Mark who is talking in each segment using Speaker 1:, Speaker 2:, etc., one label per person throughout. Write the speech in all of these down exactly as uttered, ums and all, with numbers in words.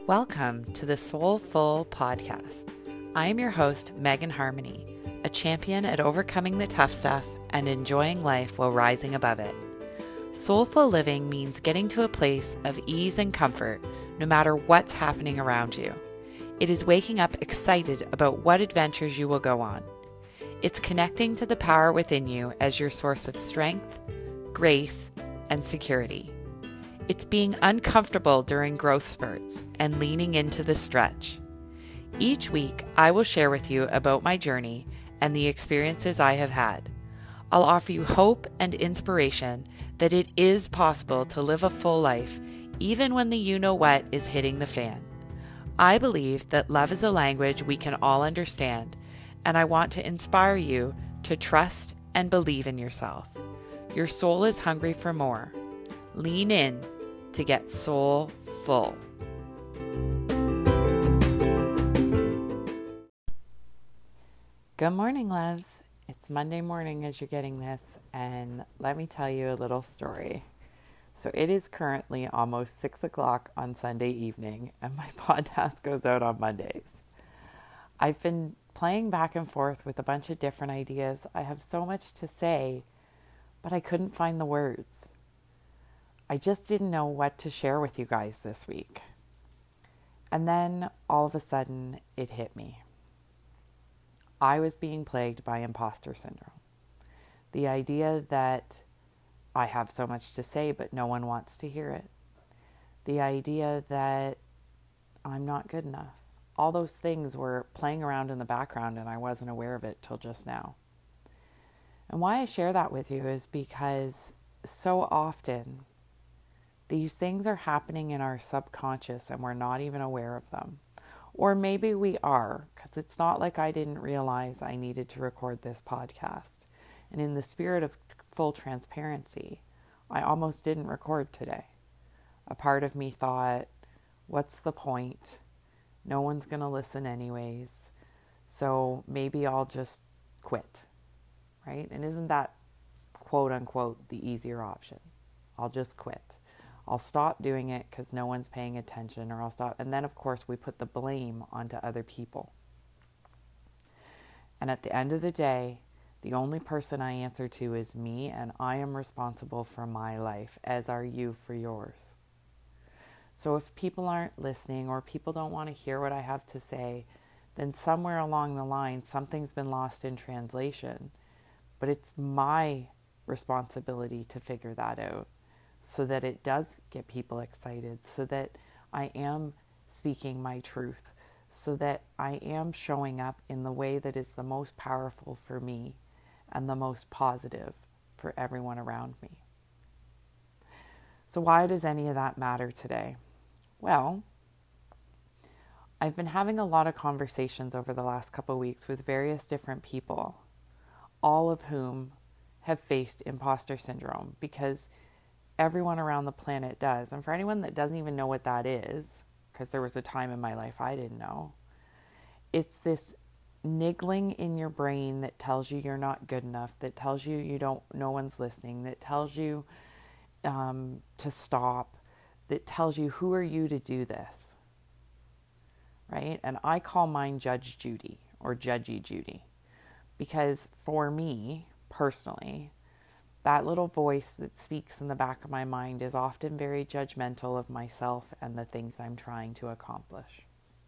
Speaker 1: Welcome to the Soulful Podcast. I am your host, Megan Harmony, a champion at overcoming the tough stuff and enjoying life while rising above it. Soulful living means getting to a place of ease and comfort no matter what's happening around you. It is waking up excited about what adventures you will go on. It's connecting to the power within you as your source of strength, grace, and security. It's being uncomfortable during growth spurts and leaning into the stretch. Each week, I will share with you about my journey and the experiences I have had. I'll offer you hope and inspiration that it is possible to live a full life even when the you-know-what is hitting the fan. I believe that love is a language we can all understand, and I want to inspire you to trust and believe in yourself. Your soul is hungry for more. Lean in to get soul full. Good morning, loves. It's Monday morning as you're getting this, and let me tell you a little story. So it is currently almost six o'clock on Sunday evening, and my podcast goes out on Mondays. I've been playing back and forth with a bunch of different ideas. I have so much to say, but I couldn't find the words. I just didn't know what to share with you guys this week. And then all of a sudden it hit me. I was being plagued by imposter syndrome. The idea that I have so much to say, but no one wants to hear it. The idea that I'm not good enough. All those things were playing around in the background and I wasn't aware of it till just now. And why I share that with you is because so often these things are happening in our subconscious and we're not even aware of them. Or maybe we are, because it's not like I didn't realize I needed to record this podcast. And in the spirit of full transparency, I almost didn't record today. A part of me thought, what's the point? No one's going to listen anyways. So maybe I'll just quit, right? And isn't that quote unquote the easier option? I'll just quit. I'll stop doing it because no one's paying attention, or I'll stop. And then, of course, we put the blame onto other people. And at the end of the day, the only person I answer to is me, and I am responsible for my life, as are you for yours. So if people aren't listening or people don't want to hear what I have to say, then somewhere along the line, something's been lost in translation. But it's my responsibility to figure that out, so that it does get people excited, so that I am speaking my truth, so that I am showing up in the way that is the most powerful for me and the most positive for everyone around me. So why does any of that matter today? Well, I've been having a lot of conversations over the last couple of weeks with various different people, all of whom have faced imposter syndrome, because everyone around the planet does. And for anyone that doesn't even know what that is, because there was a time in my life I didn't know, it's this niggling in your brain that tells you you're not good enough, that tells you you don't, no one's listening, that tells you um, to stop, that tells you, who are you to do this? Right? And I call mine Judge Judy, or Judgy Judy, because for me personally, that little voice that speaks in the back of my mind is often very judgmental of myself and the things I'm trying to accomplish.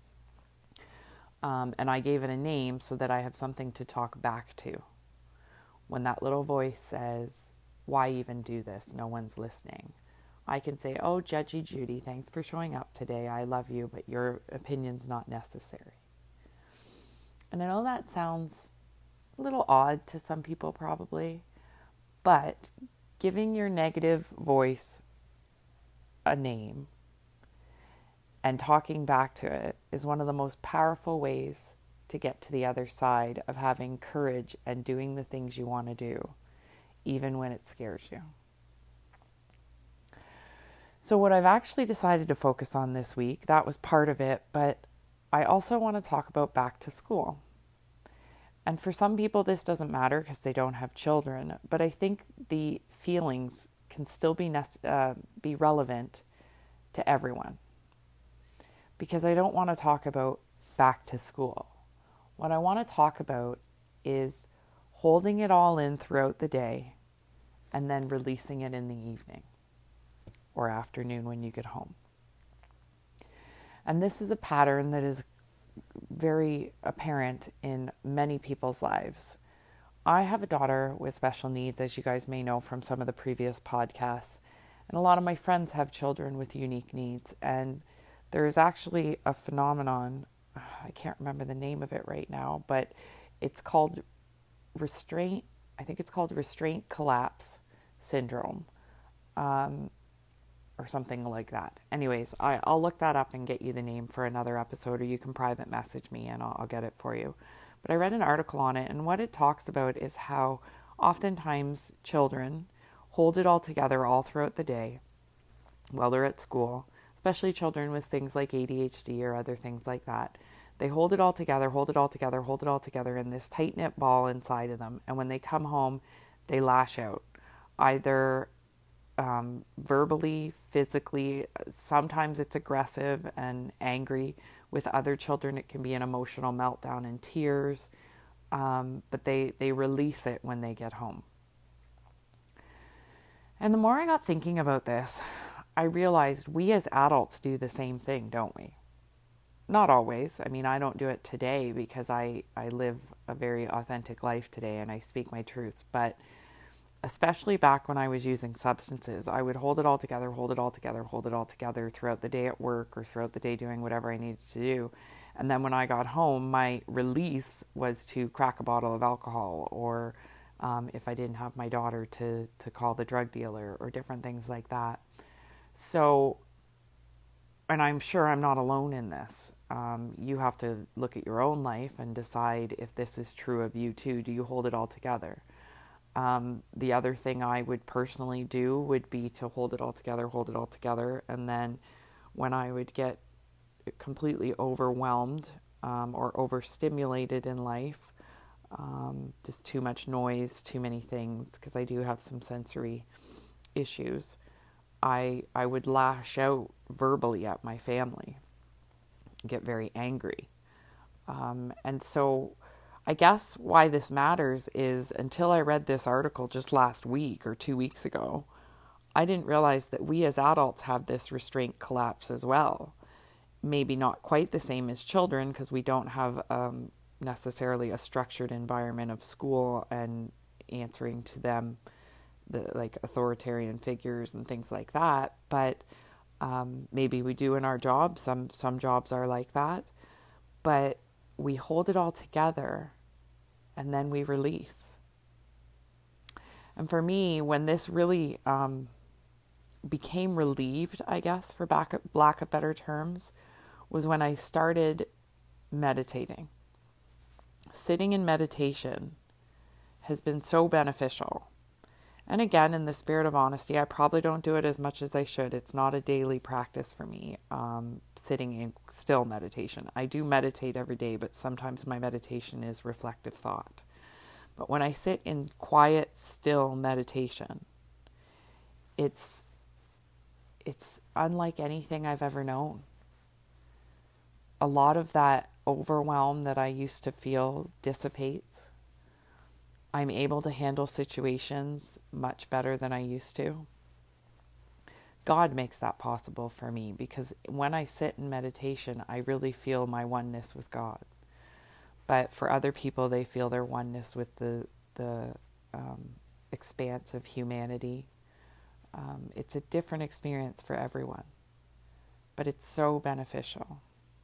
Speaker 1: Um, and I gave it a name so that I have something to talk back to. When that little voice says, why even do this? No one's listening. I can say, oh, Judgy Judy, thanks for showing up today. I love you, but your opinion's not necessary. And I know that sounds a little odd to some people probably, but giving your negative voice a name and talking back to it is one of the most powerful ways to get to the other side of having courage and doing the things you want to do, even when it scares you. So what I've actually decided to focus on this week, that was part of it, but I also want to talk about back to school. And for some people, this doesn't matter because they don't have children, but I think the feelings can still be uh, be relevant to everyone. because I don't want to talk about back to school. What I want to talk about is holding it all in throughout the day and then releasing it in the evening or afternoon when you get home. And this is a pattern that is very apparent in many people's lives. I have a daughter with special needs, as you guys may know from some of the previous podcasts, and a lot of my friends have children with unique needs. And there is actually a phenomenon, I can't remember the name of it right now, but it's called restraint, I think it's called restraint collapse syndrome, um, or something like that. Anyways, I, I'll look that up and get you the name for another episode, or you can private message me and I'll, I'll get it for you. But I read an article on it, and what it talks about is how oftentimes children hold it all together all throughout the day while they're at school, especially children with things like A D H D or other things like that. They hold it all together, hold it all together, hold it all together in this tight-knit ball inside of them. And when they come home, they lash out, either um, verbally, physically. Sometimes it's aggressive and angry. With other children, it can be an emotional meltdown and tears. Um, but they, they release it when they get home. And the more I got thinking about this, I realized we as adults do the same thing, don't we? Not always. I mean, I don't do it today because I, I live a very authentic life today and I speak my truths. But especially back when I was using substances, I would hold it all together, hold it all together, hold it all together throughout the day at work or throughout the day doing whatever I needed to do. And then when I got home, my release was to crack a bottle of alcohol, or um, if I didn't have my daughter, to, to call the drug dealer, or different things like that. So, and I'm sure I'm not alone in this. Um, you have to look at your own life and decide if this is true of you too. Do you hold it all together? Um, the other thing I would personally do would be to hold it all together, hold it all together. And then when I would get completely overwhelmed um, or overstimulated in life, um, just too much noise, too many things, because I do have some sensory issues, I I would lash out verbally at my family, get very angry. Um, and so I guess why this matters is, until I read this article just last week or two weeks ago, I didn't realize that we as adults have this restraint collapse as well. Maybe not quite the same as children, because we don't have um, necessarily a structured environment of school and answering to them, the like authoritarian figures and things like that. But um, maybe we do in our job. Some some jobs are like that. But we hold it all together and then we release. And for me, when this really um, became relieved, I guess, for back, lack of better terms, was when I started meditating. Sitting in meditation has been so beneficial. And again, in the spirit of honesty, I probably don't do it as much as I should. It's not a daily practice for me, um, sitting in still meditation. I do meditate every day, but sometimes my meditation is reflective thought. But when I sit in quiet, still meditation, it's it's unlike anything I've ever known. A lot of that overwhelm that I used to feel dissipates. I'm able to handle situations much better than I used to. God makes that possible for me, because when I sit in meditation, I really feel my oneness with God. But for other people, they feel their oneness with the the um, expanse of humanity. Um, it's a different experience for everyone, but it's so beneficial.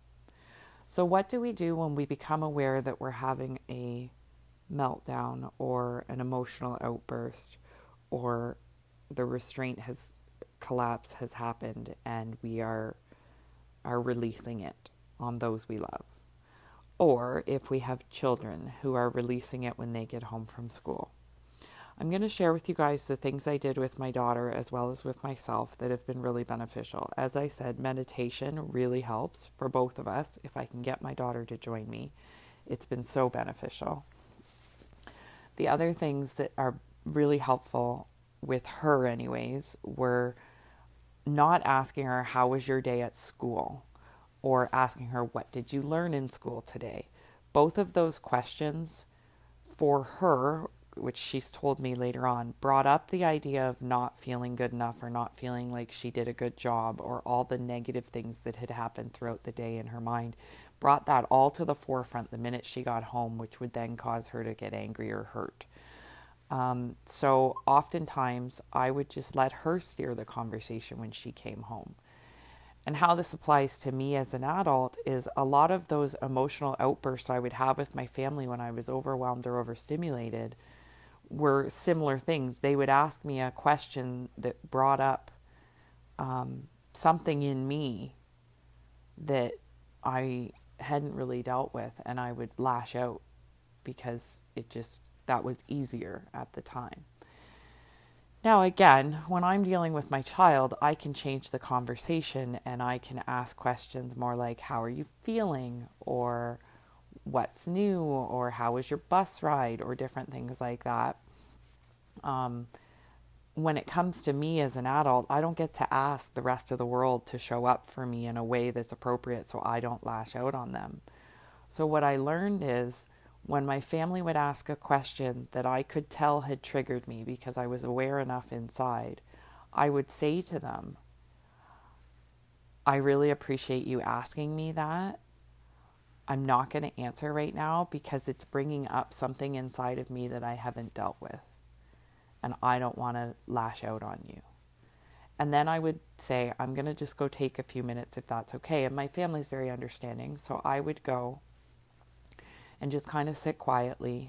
Speaker 1: So what do we do when we become aware that we're having a meltdown or an emotional outburst, or the restraint has collapse has happened and we are are releasing it on those we love? Or if we have children who are releasing it when they get home from school. I'm going to share with you guys the things I did with my daughter as well as with myself that have been really beneficial. As I said, meditation really helps for both of us. If I can get my daughter to join me, it's been so beneficial. The other things that are really helpful with her anyways were not asking her, how was your day at school? or asking her, what did you learn in school today? Both of those questions for her, which she's told me later on, brought up the idea of not feeling good enough or not feeling like she did a good job, or all the negative things that had happened throughout the day in her mind, brought that all to the forefront the minute she got home, which would then cause her to get angry or hurt. Um, so oftentimes I would just let her steer the conversation when she came home. And how this applies to me as an adult is a lot of those emotional outbursts I would have with my family when I was overwhelmed or overstimulated were similar things. They would ask me a question that brought up um, something in me that I hadn't really dealt with, and I would lash out because it just, that was easier at the time. Now, again, when I'm dealing with my child, I can change the conversation and I can ask questions more like, how are you feeling? Or what's new? Or how was your bus ride? Or different things like that. Um, when it comes to me as an adult, I don't get to ask the rest of the world to show up for me in a way that's appropriate so I don't lash out on them. So what I learned is, when my family would ask a question that I could tell had triggered me because I was aware enough inside, I would say to them, I really appreciate you asking me that. I'm not going to answer right now because it's bringing up something inside of me that I haven't dealt with. And I don't want to lash out on you. And then I would say, I'm going to just go take a few minutes if that's okay. And my family's very understanding. So I would go and just kind of sit quietly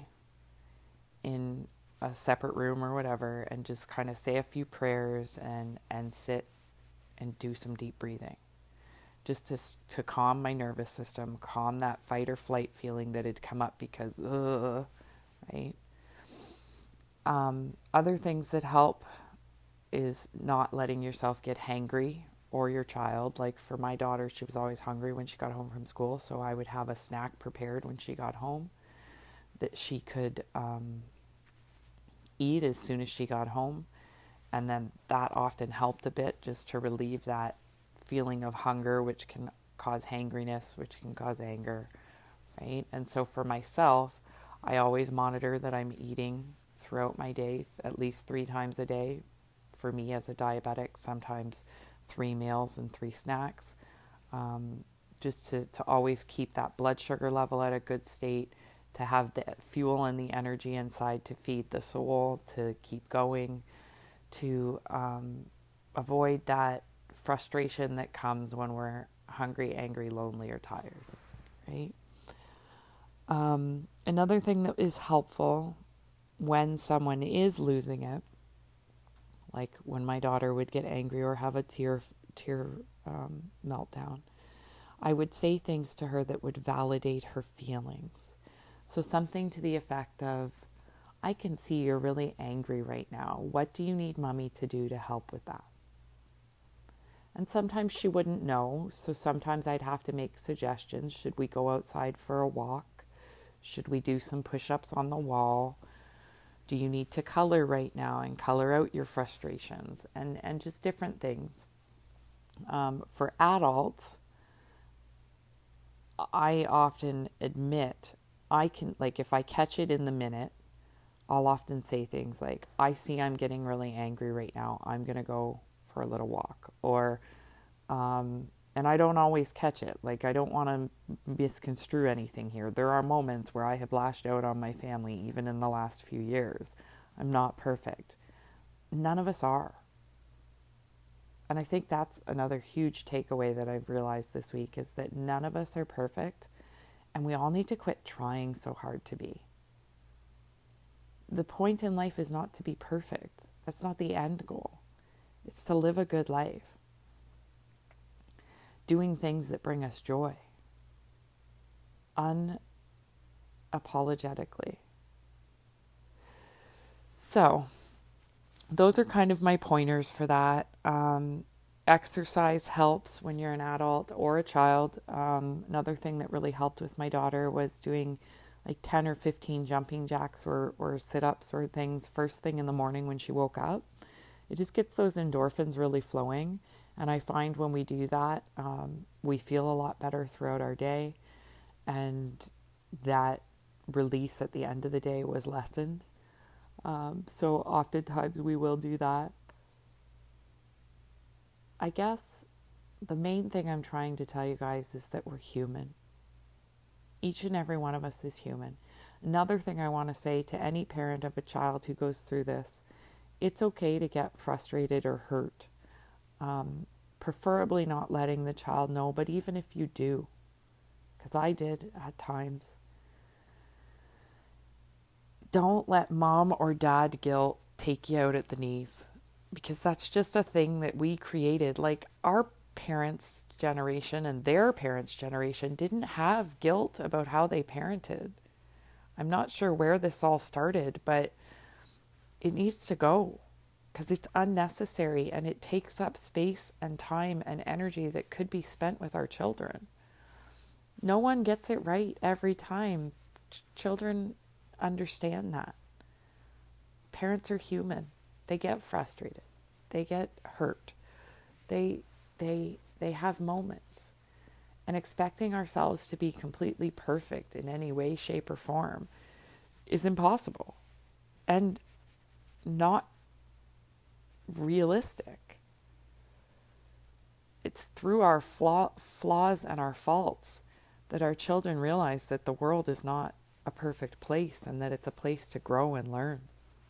Speaker 1: in a separate room or whatever and just kind of say a few prayers and, and sit and do some deep breathing. Just to, to calm my nervous system, calm that fight or flight feeling that had come up because, ugh, right? Um, other things that help is not letting yourself get hangry, or your child. Like for my daughter, she was always hungry when she got home from school, so I would have a snack prepared when she got home that she could um, eat as soon as she got home. And then that often helped a bit just to relieve that feeling of hunger, which can cause hangriness, which can cause anger, right? And so for myself, I always monitor that I'm eating throughout my day, at least three times a day. For me as a diabetic, sometimes three meals and three snacks, um, just to, to always keep that blood sugar level at a good state, to have the fuel and the energy inside to feed the soul, to keep going, to um, avoid that frustration that comes when we're hungry, angry, lonely, or tired, right? Um, another thing that is helpful when someone is losing it, like when my daughter would get angry or have a tear tear um, meltdown, I would say things to her that would validate her feelings. So something to the effect of, I can see you're really angry right now. What do you need mommy to do to help with that? And sometimes she wouldn't know, so sometimes I'd have to make suggestions. Should we go outside for a walk? Should we do some push-ups on the wall? Do you need to color right now and color out your frustrations? And, and just different things. Um, for adults, I often admit, I can, like if I catch it in the minute, I'll often say things like, I see I'm getting really angry right now. I'm going to go for a little walk. Or, um, and I don't always catch it. Like, I don't want to misconstrue anything here. There are moments where I have lashed out on my family, even in the last few years. I'm not perfect. None of us are. And I think that's another huge takeaway that I've realized this week, is that none of us are perfect, and we all need to quit trying so hard to be. The point in life is not to be perfect. That's not the end goal. It's to live a good life, doing things that bring us joy, unapologetically. So, those are kind of my pointers for that. Um, exercise helps when you're an adult or a child. Um, another thing that really helped with my daughter was doing like ten or fifteen jumping jacks or, or sit-ups or things first thing in the morning when she woke up. It just gets those endorphins really flowing. And I find when we do that, um, we feel a lot better throughout our day. And that release at the end of the day was lessened. Um, so oftentimes we will do that. I guess the main thing I'm trying to tell you guys is that we're human. Each and every one of us is human. Another thing I want to say to any parent of a child who goes through this, it's okay to get frustrated or hurt. Um, preferably not letting the child know, but even if you do, because I did at times, don't let mom or dad guilt take you out at the knees, because that's just a thing that we created. Like our parents' generation and their parents' generation didn't have guilt about how they parented. I'm not sure where this all started, but it needs to go because it's unnecessary and it takes up space and time and energy that could be spent with our children. No one gets it right every time. Ch- children understand that. Parents are human. They get frustrated. They get hurt. They they they have moments. And expecting ourselves to be completely perfect in any way, shape, or form is impossible and not realistic. It's through our flaw, flaws and our faults that our children realize that the world is not a perfect place and that it's a place to grow and learn.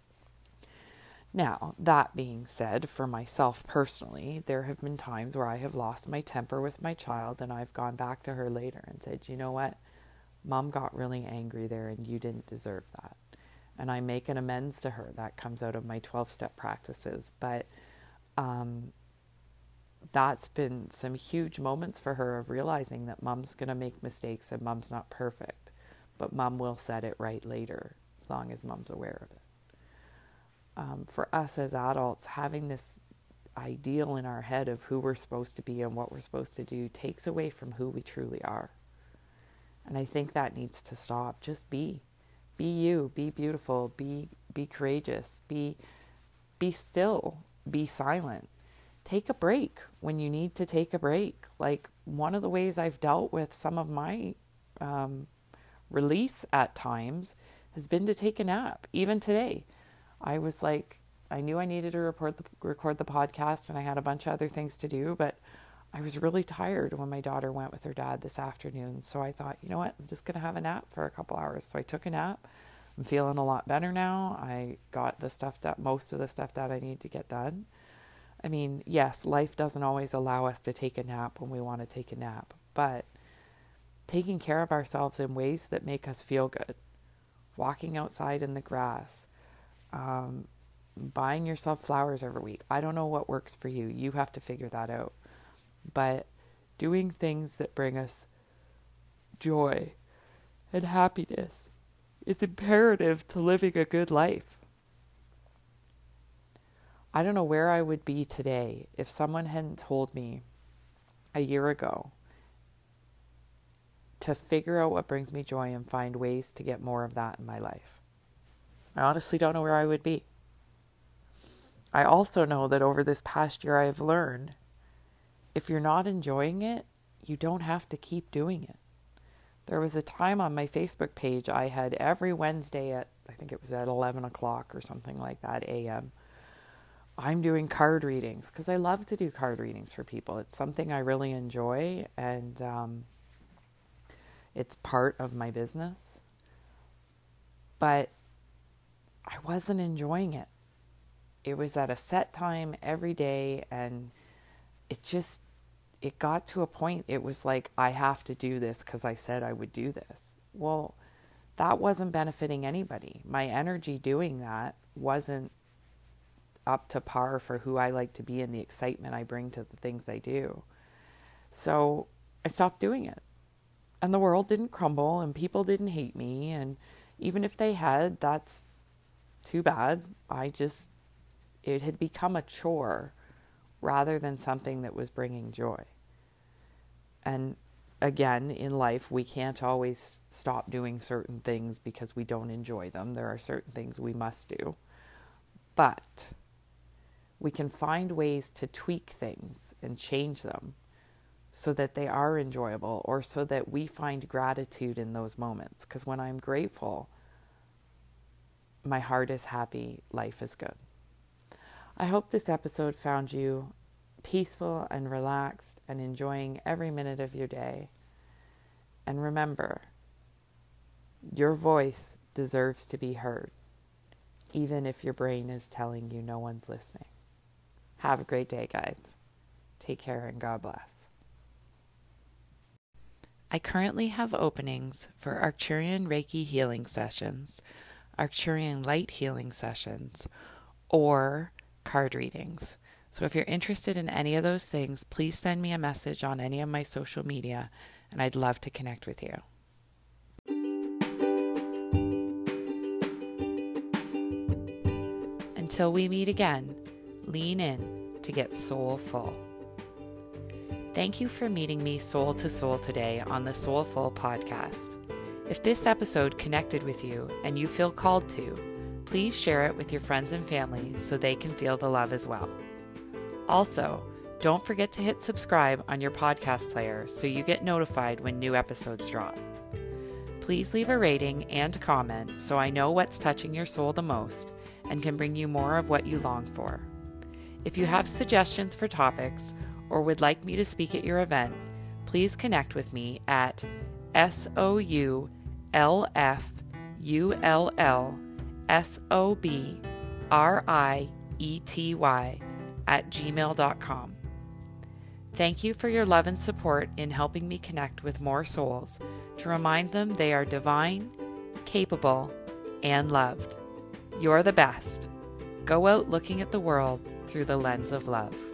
Speaker 1: Now, that being said, for myself personally, there have been times where I have lost my temper with my child and I've gone back to her later and said, you know what, Mom got really angry there and you didn't deserve that. And I make an amends to her. That comes out of my twelve-step practices. But um, that's been some huge moments for her of realizing that Mom's going to make mistakes and Mom's not perfect. But Mom will set it right later, as long as Mom's aware of it. Um, for us as adults, having this ideal in our head of who we're supposed to be and what we're supposed to do takes away from who we truly are. And I think that needs to stop. Just be. Be you. Be beautiful. Be be courageous. Be be still. Be silent. Take a break when you need to take a break. Like one of the ways I've dealt with some of my um, release at times has been to take a nap. Even today. I was like, I knew I needed to report the, record the podcast and I had a bunch of other things to do, but I was really tired when my daughter went with her dad this afternoon. So I thought, you know what, I'm just going to have a nap for a couple hours. So I took a nap. I'm feeling a lot better now. I got the stuff that, most of the stuff that I need to get done. I mean, yes, life doesn't always allow us to take a nap when we want to take a nap, but taking care of ourselves in ways that make us feel good, walking outside in the grass, Um, buying yourself flowers every week. I don't know what works for you. You have to figure that out. But doing things that bring us joy and happiness is imperative to living a good life. I don't know where I would be today if someone hadn't told me a year ago to figure out what brings me joy and find ways to get more of that in my life. I honestly don't know where I would be. I also know that over this past year I've learned if you're not enjoying it, you don't have to keep doing it. There was a time on my Facebook page I had every Wednesday at, I think it was at eleven o'clock or something like that A M, I'm doing card readings because I love to do card readings for people. It's something I really enjoy and um, it's part of my business. But I wasn't enjoying it. It was at a set time every day and it just, it got to a point, it was like, I have to do this because I said I would do this. Well, that wasn't benefiting anybody. My energy doing that wasn't up to par for who I like to be and the excitement I bring to the things I do. So I stopped doing it. And the world didn't crumble and people didn't hate me. And even if they had, that's too bad. I just, it had become a chore rather than something that was bringing joy. And again, in life, we can't always stop doing certain things because we don't enjoy them. There are certain things we must do. But we can find ways to tweak things and change them so that they are enjoyable, or so that we find gratitude in those moments. Because when I'm grateful, my heart is happy, life is good. I hope this episode found you peaceful and relaxed and enjoying every minute of your day. And remember, your voice deserves to be heard, even if your brain is telling you no one's listening. Have a great day, guys. Take care and God bless. I currently have openings for Arcturian Reiki healing sessions, Arcturian light healing sessions, or card readings. So if you're interested in any of those things, please send me a message on any of my social media, and I'd love to connect with you. Until we meet again, lean in to get soulful. Thank you for meeting me soul to soul today on the Soulful podcast. If this episode connected with you and you feel called to, please share it with your friends and family so they can feel the love as well. Also, don't forget to hit subscribe on your podcast player so you get notified when new episodes drop. Please leave a rating and comment so I know what's touching your soul the most and can bring you more of what you long for. If you have suggestions for topics or would like me to speak at your event, please connect with me at S O U L F U L L S O B R I E T Y at gmail dot com. Thank you for your love and support in helping me connect with more souls to remind them they are divine, capable, and loved. You're the best. Go out looking at the world through the lens of love.